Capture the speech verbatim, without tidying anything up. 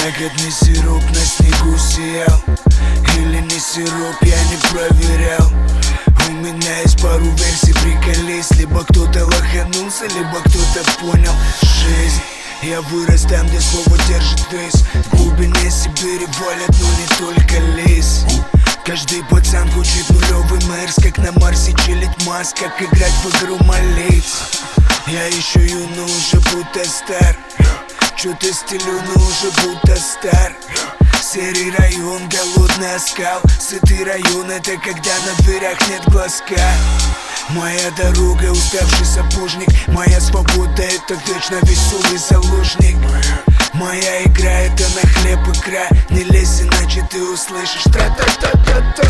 Ягодный сироп на снегу сиял, или не сироп, я не проверял. У меня есть пару версий, приколись. Либо кто-то лоханулся, либо кто-то понял жизнь. Я вырос там, где слово держит вес. В глубине Сибири валят, но не только лес. Каждый пацан хочет нулевый мэрс, как на Марсе чилить маск, как играть в игру молиться. Я еще юный, уже будто стар. Чё-то стилю, но уже будто стар. Серый район, голодный оскал. Сытый район, это когда на дверях нет глазка. Моя дорога, уставший сапожник. Моя свобода, это вечно веселый заложник. Моя игра, это на хлеб икра. Не лезь, иначе ты услышишь тра-та-та-та-та.